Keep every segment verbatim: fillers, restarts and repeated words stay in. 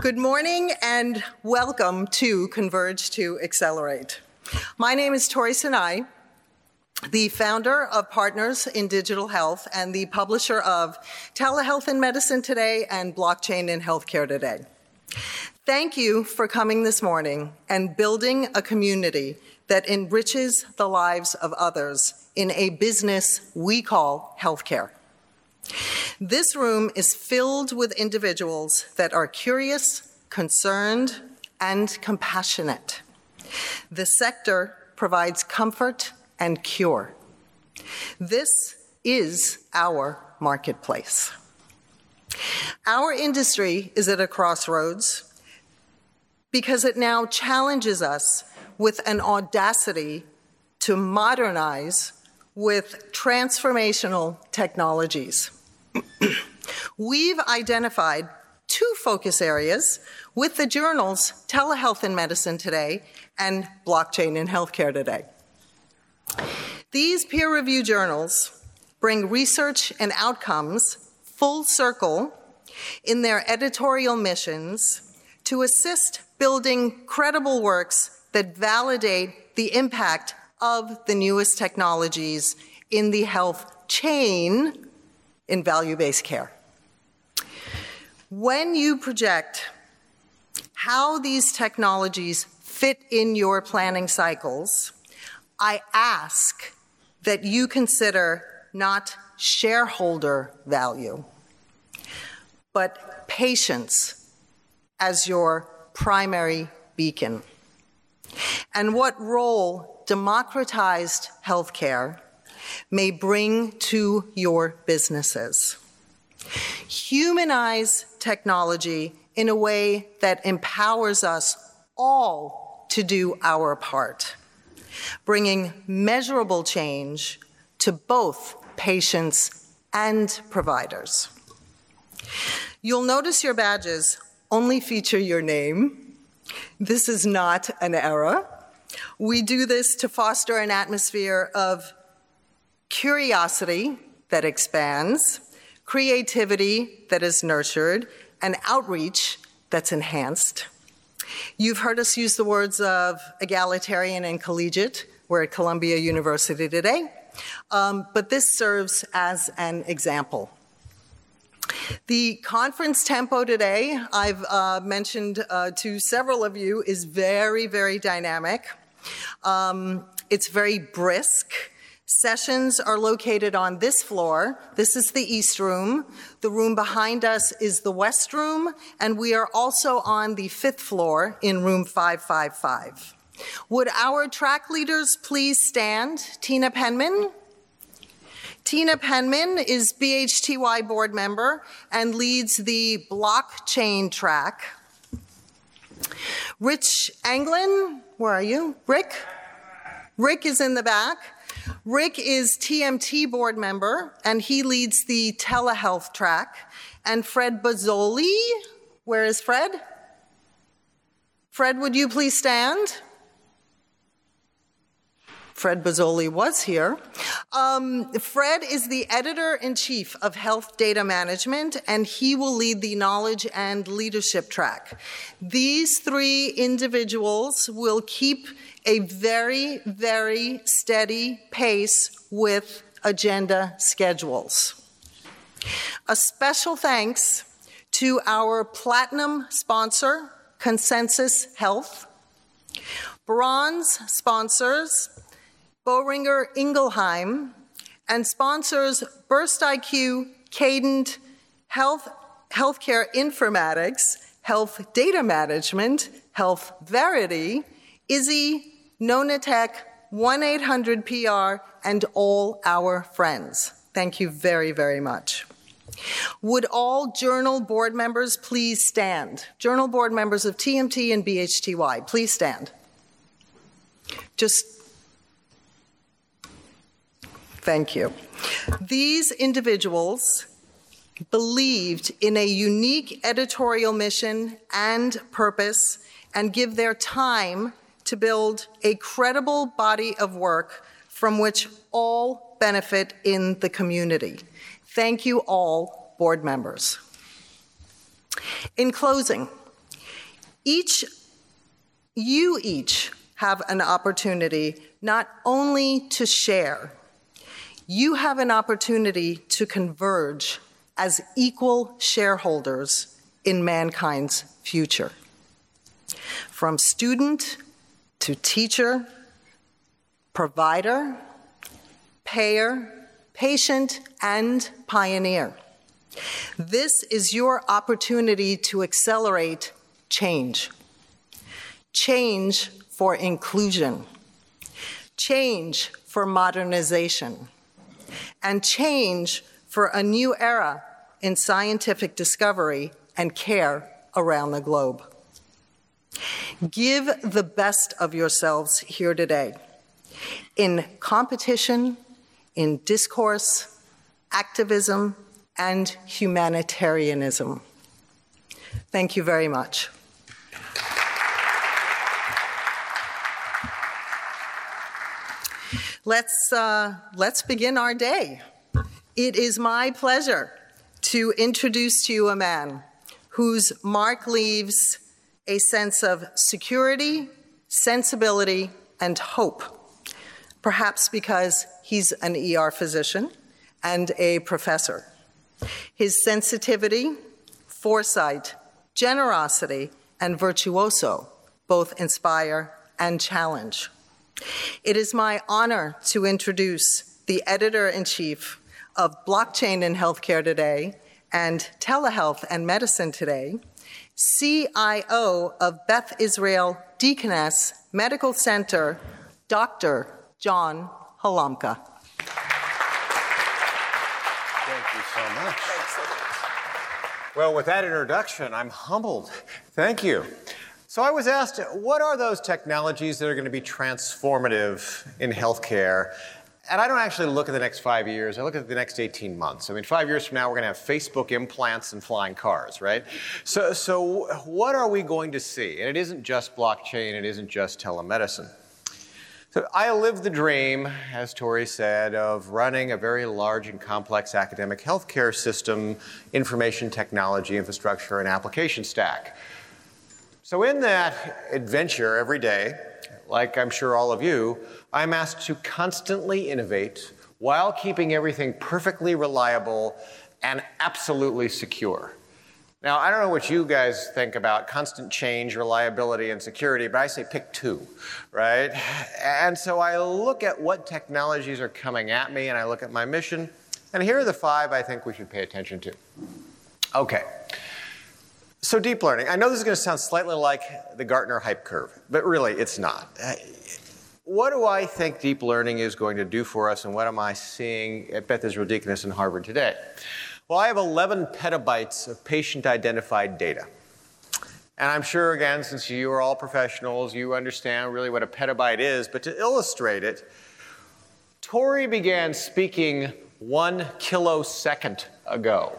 Good morning and welcome to Converge to Accelerate. My name is Tori Sinai, the founder of Partners in Digital Health and the publisher of Telehealth in Medicine Today and Blockchain in Healthcare Today. Thank you for coming this morning and building a community that enriches the lives of others in a business we call healthcare. This room is filled with individuals that are curious, concerned, and compassionate. The sector provides comfort and cure. This is our marketplace. Our industry is at a crossroads because it now challenges us with an audacity to modernize with transformational technologies. We've identified two focus areas with the journals Telehealth in Medicine Today and Blockchain in Healthcare Today. These peer-reviewed journals bring research and outcomes full circle in their editorial missions to assist building credible works that validate the impact of the newest technologies in the health chain in value-based care. When you project how these technologies fit in your planning cycles, I ask that you consider not shareholder value, but patients as your primary beacon, and what role democratized healthcare may bring to your businesses. Humanize technology in a way that empowers us all to do our part, bringing measurable change to both patients and providers. You'll notice your badges only feature your name. This is not an error. We do this to foster an atmosphere of curiosity that expands, creativity that is nurtured, and outreach that's enhanced. You've heard us use the words of egalitarian and collegiate. We're at Columbia University today, um, but this serves as an example. The conference tempo today, I've uh, mentioned uh, to several of you, is very, very dynamic. Um, it's very brisk. Sessions are located on this floor. This is the East Room. The room behind us is the West Room, and we are also on the fifth floor in room five five five. Would our track leaders please stand? Tina Penman. Tina Penman is B H T Y board member and leads the blockchain track. Rich Anglin, where are you? Rick? Rick is in the back. Rick is T M T board member, and he leads the telehealth track. And Fred Bozzoli, where is Fred? Fred, would you please stand? Fred Bozzoli was here. Um, Fred is the editor-in-chief of Health Data Management, and he will lead the knowledge and leadership track. These three individuals will keep a very, very steady pace with agenda schedules. A special thanks to our platinum sponsor, Consensus Health, bronze sponsors, Boehringer Ingelheim, and sponsors Burst I Q, Cadent, Health, Healthcare Informatics, Health Data Management, Health Verity, Izzy, Nonatech, one eight hundred P R, and all our friends. Thank you very, very much. Would all journal board members please stand? Journal board members of T M T and B H T Y, please stand. Just thank you. These individuals believed in a unique editorial mission and purpose and give their time to build a credible body of work from which all benefit in the community. Thank you all, board members. In closing, Each, you each have an opportunity not only to share, you have an opportunity to converge as equal shareholders in mankind's future. From student to teacher, provider, payer, patient, and pioneer. This is your opportunity to accelerate change. Change for inclusion, change for modernization, and change for a new era in scientific discovery and care around the globe. Give the best of yourselves here today in competition, in discourse, activism, and humanitarianism. Thank you very much. Let's, uh, let's begin our day. It is my pleasure to introduce to you a man whose mark leaves a sense of security, sensibility, and hope, perhaps because he's an E R physician and a professor. His sensitivity, foresight, generosity, and virtuoso both inspire and challenge. It is my honor to introduce the editor-in-chief of Blockchain in Healthcare Today and Telehealth and Medicine Today, C I O of Beth Israel Deaconess Medical Center, Doctor John Halamka. Thank you so much. Well, with that introduction, I'm humbled. Thank you. So I was asked, what are those technologies that are going to be transformative in healthcare? And I don't actually look at the next five years. I look at the next eighteen months. I mean, five years from now, we're going to have Facebook implants and flying cars, right? So, so what are we going to see? And it isn't just blockchain. It isn't just telemedicine. So I live the dream, as Tori said, of running a very large and complex academic healthcare system, information technology, infrastructure, and application stack. So in that adventure every day, like I'm sure all of you, I'm asked to constantly innovate while keeping everything perfectly reliable and absolutely secure. Now, I don't know what you guys think about constant change, reliability, and security, but I say pick two, right? And so I look at what technologies are coming at me, and I look at my mission, and here are the five I think we should pay attention to. Okay. So deep learning. I know this is going to sound slightly like the Gartner hype curve, but really it's not. What do I think deep learning is going to do for us, and what am I seeing at Beth Israel Deaconess and Harvard today? Well, I have eleven petabytes of patient-identified data. And I'm sure, again, since you are all professionals, you understand really what a petabyte is. But to illustrate it, Tori began speaking one kilosecond ago.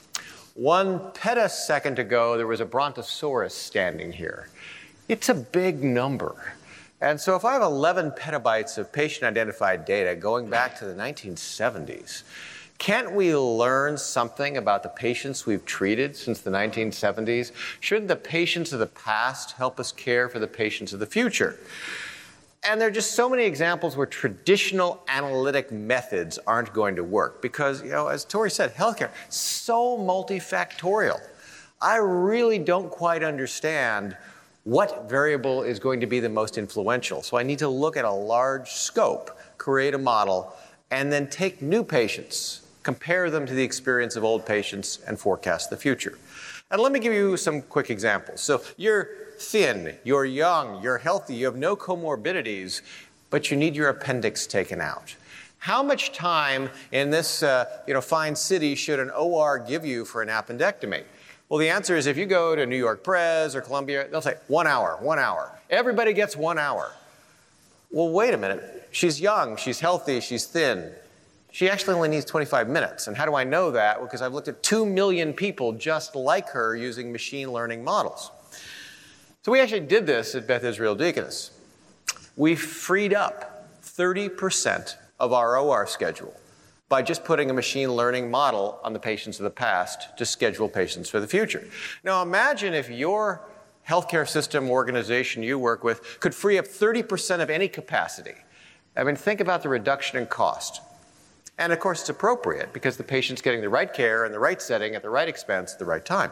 One petasecond ago, there was a brontosaurus standing here. It's a big number. And so if I have eleven petabytes of patient-identified data going back to the nineteen seventies, can't we learn something about the patients we've treated since the nineteen seventies? Shouldn't the patients of the past help us care for the patients of the future? And there are just so many examples where traditional analytic methods aren't going to work because, you know, as Tori said, healthcare is so multifactorial. I really don't quite understand what variable is going to be the most influential. So I need to look at a large scope, create a model, and then take new patients, compare them to the experience of old patients, and forecast the future. And let me give you some quick examples. So you're thin, you're young, you're healthy, you have no comorbidities, but you need your appendix taken out. How much time in this uh, you know, fine city should an O R give you for an appendectomy? Well, the answer is if you go to New York Pres or Columbia, they'll say one hour, one hour. Everybody gets one hour. Well, wait a minute. She's young, she's healthy, she's thin. She actually only needs twenty-five minutes. And how do I know that? Well, because I've looked at two million people just like her using machine learning models. So we actually did this at Beth Israel Deaconess. We freed up thirty percent of our O R schedule by just putting a machine learning model on the patients of the past to schedule patients for the future. Now imagine if your healthcare system organization you work with could free up thirty percent of any capacity. I mean, think about the reduction in cost. And of course, it's appropriate because the patient's getting the right care in the right setting at the right expense at the right time.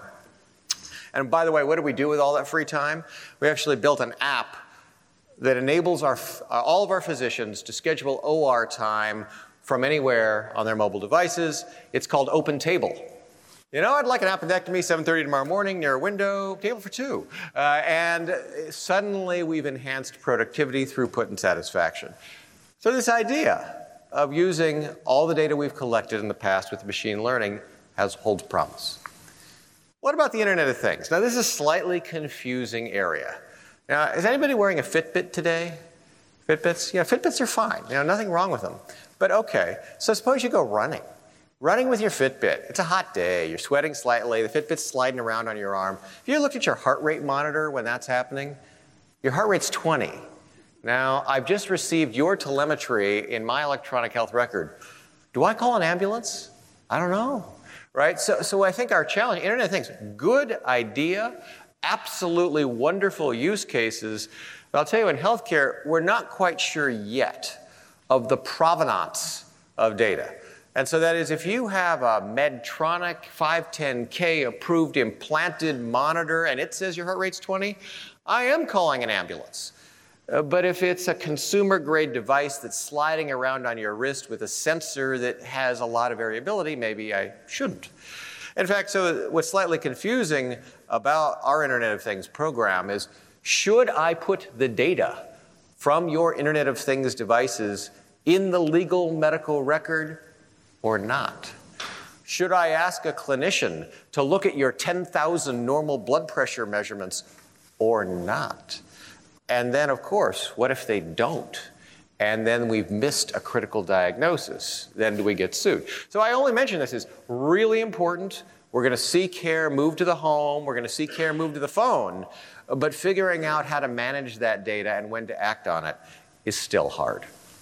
And by the way, what do we do with all that free time? We actually built an app that enables our, uh, all of our physicians to schedule O R time from anywhere on their mobile devices. It's called Open Table. You know, I'd like an appendectomy, seven thirty tomorrow morning, near a window, table for two. Uh, and suddenly we've enhanced productivity, throughput, and satisfaction. So this idea of using all the data we've collected in the past with machine learning has holds promise. What about the Internet of Things? Now, this is a slightly confusing area. Now, is anybody wearing a Fitbit today? Fitbits? Yeah, Fitbits are fine. You know, nothing wrong with them. But okay, so suppose you go running. Running with your Fitbit. It's a hot day. You're sweating slightly. The Fitbit's sliding around on your arm. Have you ever looked at your heart rate monitor when that's happening? Your heart rate's twenty. Now, I've just received your telemetry in my electronic health record. Do I call an ambulance? I don't know, right? So, so I think our challenge, Internet of Things, good idea, absolutely wonderful use cases. But I'll tell you, in healthcare, we're not quite sure yet of the provenance of data. And so that is, if you have a Medtronic five ten K approved implanted monitor and it says your heart rate's twenty, I am calling an ambulance. Uh, but if it's a consumer-grade device that's sliding around on your wrist with a sensor that has a lot of variability, maybe I shouldn't. In fact, so what's slightly confusing about our Internet of Things program is, should I put the data from your Internet of Things devices in the legal medical record or not? Should I ask a clinician to look at your ten thousand normal blood pressure measurements or not? And then, of course, what if they don't? And then we've missed a critical diagnosis. Then do we get sued? So I only mention this as really important. We're going to see care move to the home. We're going to see care move to the phone. But figuring out how to manage that data and when to act on it is still hard.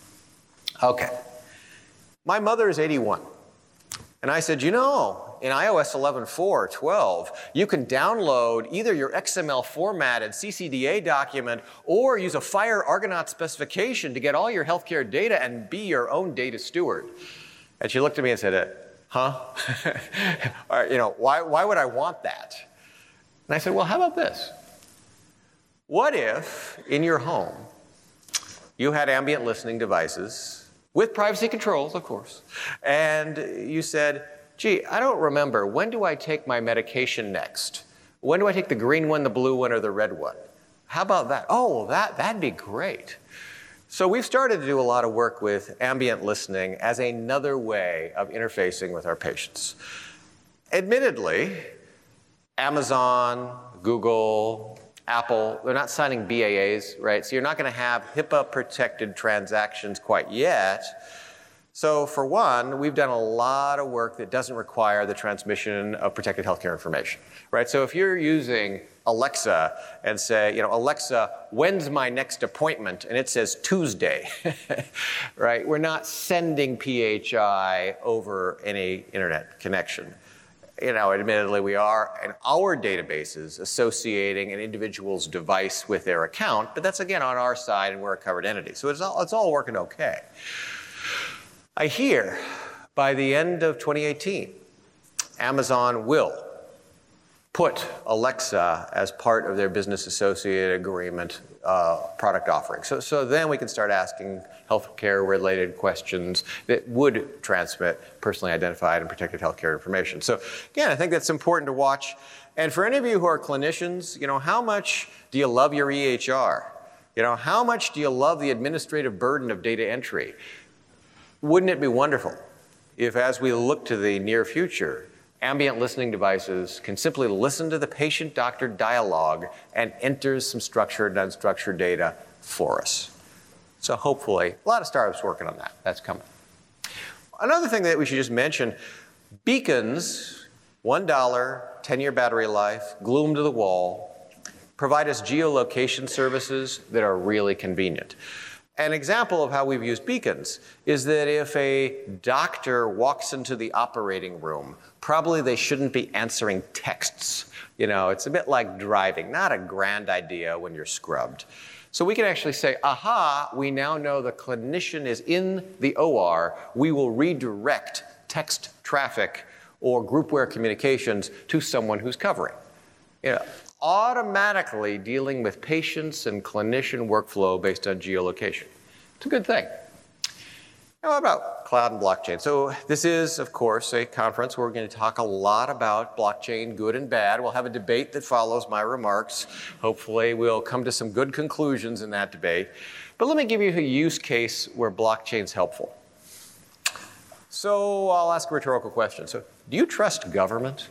Okay. My mother is eighty-one. And I said, you know, in i O S eleven four, twelve, you can download either your X M L formatted C C D A document or use a FHIR Argonaut specification to get all your healthcare data and be your own data steward. And she looked at me and said, huh? Or, you know, why, why would I want that? And I said, well, how about this? What if in your home you had ambient listening devices with privacy controls, of course, and you said, gee, I don't remember, when do I take my medication next? When do I take the green one, the blue one, or the red one? How about that? Oh, that, that'd be great. So we've started to do a lot of work with ambient listening as another way of interfacing with our patients. Admittedly, Amazon, Google, Apple, they're not signing B A As, right? So you're not going to have HIPAA-protected transactions quite yet. So for one, we've done a lot of work that doesn't require the transmission of protected healthcare information, right? So if you're using Alexa and say, you know, Alexa, when's my next appointment? And it says Tuesday, right? We're not sending P H I over any internet connection. You know, admittedly, we are in our databases associating an individual's device with their account, but that's, again, on our side, and we're a covered entity. So it's all, it's all working okay. I hear by the end of twenty eighteen, Amazon will put Alexa as part of their business associate agreement uh, product offering. So, so then we can start asking healthcare-related questions that would transmit personally identified and protected healthcare information. So again, I think that's important to watch. And for any of you who are clinicians, you know, how much do you love your E H R? You know, how much do you love the administrative burden of data entry? Wouldn't it be wonderful if, as we look to the near future, ambient listening devices can simply listen to the patient-doctor dialogue and enter some structured and unstructured data for us? So hopefully, a lot of startups working on that. That's coming. Another thing that we should just mention, beacons, one dollar, ten-year battery life, glue them to the wall, provide us geolocation services that are really convenient. An example of how we've used beacons is that if a doctor walks into the operating room, probably they shouldn't be answering texts. You know, it's a bit like driving, not a grand idea when you're scrubbed. So we can actually say, aha, we now know the clinician is in the O R. We will redirect text traffic or groupware communications to someone who's covering. You know, automatically dealing with patients and clinician workflow based on geolocation. It's a good thing. Now, what about cloud and blockchain? So this is, of course, a conference where we're going to talk a lot about blockchain, good and bad. We'll have a debate that follows my remarks. Hopefully, we'll come to some good conclusions in that debate. But let me give you a use case where blockchain's helpful. So I'll ask a rhetorical question. So do you trust government?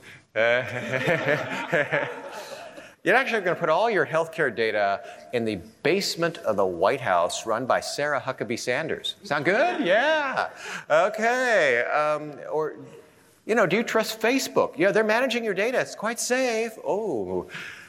You're actually going to put all your healthcare data in the basement of the White House run by Sarah Huckabee Sanders. Sound good? Yeah. Okay. Um, or, you know, do you trust Facebook? Yeah, they're managing your data. It's quite safe. Oh.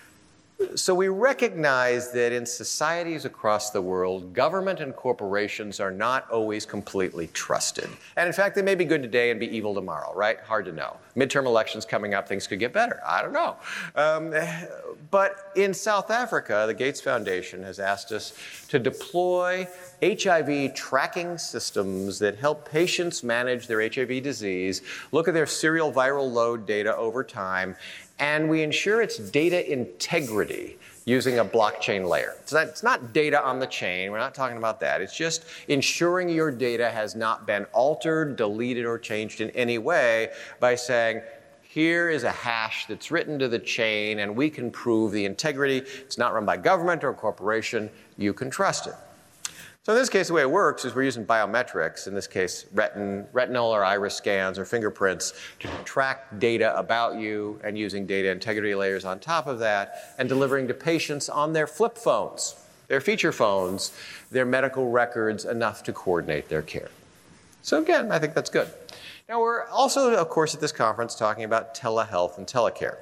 So we recognize that in societies across the world, government and corporations are not always completely trusted. And in fact, they may be good today and be evil tomorrow, right? Hard to know. Midterm elections coming up, things could get better. I don't know. Um, but in South Africa, the Gates Foundation has asked us to deploy H I V tracking systems that help patients manage their H I V disease, look at their serial viral load data over time, and we ensure its data integrity using a blockchain layer. So that's not data on the chain. We're not talking about that. It's just ensuring your data has not been altered, deleted, or changed in any way by saying, here is a hash that's written to the chain, and we can prove the integrity. It's not run by government or corporation. You can trust it. So in this case, the way it works is we're using biometrics, in this case, retin, retinal or iris scans or fingerprints, to track data about you and using data integrity layers on top of that and delivering to patients on their flip phones, their feature phones, their medical records enough to coordinate their care. So again, I think that's good. Now we're also, of course, at this conference talking about telehealth and telecare.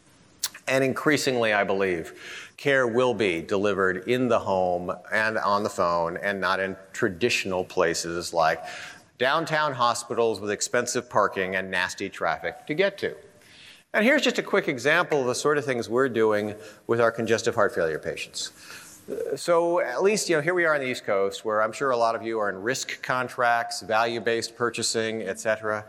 And increasingly, I believe, care will be delivered in the home and on the phone and not in traditional places like downtown hospitals with expensive parking and nasty traffic to get to. And here's just a quick example of the sort of things we're doing with our congestive heart failure patients. So at least, you know, here we are on the East Coast, where I'm sure a lot of you are in risk contracts, value-based purchasing, et cetera.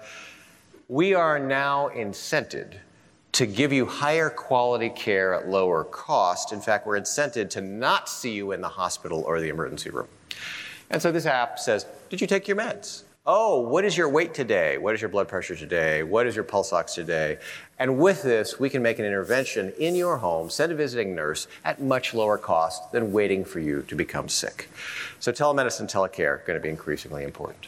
We are now incented to give you higher quality care at lower cost. In fact, we're incented to not see you in the hospital or the emergency room. And so this app says, did you take your meds? Oh, what is your weight today? What is your blood pressure today? What is your pulse ox today? And with this, we can make an intervention in your home, send a visiting nurse at much lower cost than waiting for you to become sick. So telemedicine, telecare are going to be increasingly important.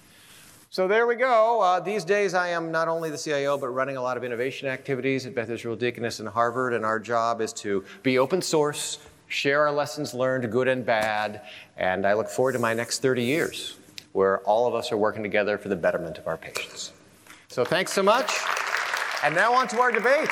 So there we go. Uh, these days, I am not only the C I O, but running a lot of innovation activities at Beth Israel Deaconess and Harvard, and our job is to be open source, share our lessons learned, good and bad, and I look forward to my next thirty years, where all of us are working together for the betterment of our patients. So thanks so much. And now on to our debate.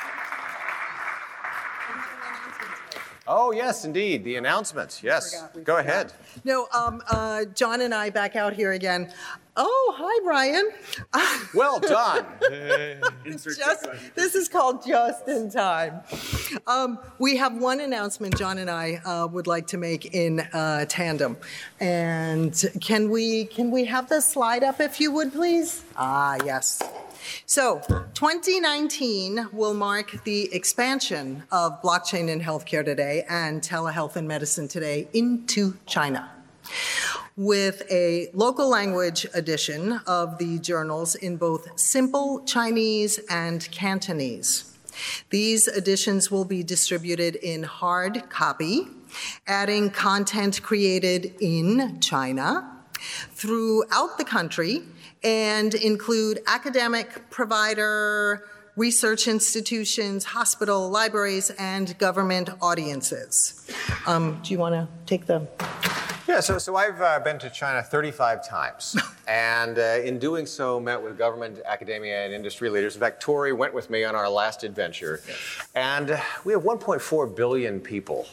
Oh, yes, indeed, the announcements. Yes, forgot, go forgot. ahead. No, um, uh, John and I back out here again. Oh, hi, Brian. Well done. Just, this is called Just in Time. Um, we have one announcement John and I uh, would like to make in uh, tandem. And can we, can we have the slide up, if you would, please? Ah, yes. So twenty nineteen will mark the expansion of blockchain in healthcare today and telehealth and medicine today into China, with a local language edition of the journals in both simple Chinese and Cantonese. These editions will be distributed in hard copy, adding content created in China throughout the country, and include academic, provider, research institutions, hospital, libraries, and government audiences. Um, do you want to take the... Yeah, so, so I've uh, been to China thirty-five times, and uh, in doing so, met with government, academia, and industry leaders. In fact, Tori went with me on our last adventure, and uh, we have one point four billion people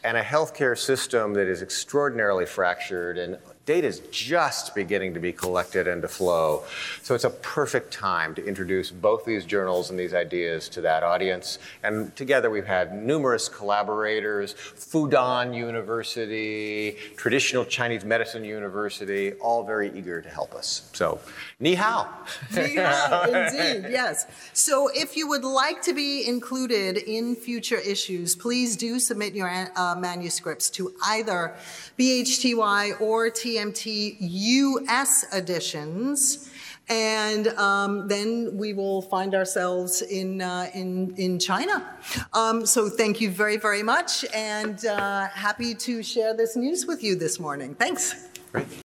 and a healthcare system that is extraordinarily fractured, and data is just beginning to be collected and to flow. So it's a perfect time to introduce both these journals and these ideas to that audience. And together we've had numerous collaborators, Fudan University, Traditional Chinese Medicine University, all very eager to help us. So, ni hao. Ni hao, indeed, yes. So if you would like to be included in future issues, please do submit your uh, manuscripts to either B H T Y or T M T U S editions, and um, then we will find ourselves in uh, in in China. Um, so thank you very, very much, and uh, happy to share this news with you this morning. Thanks. Great.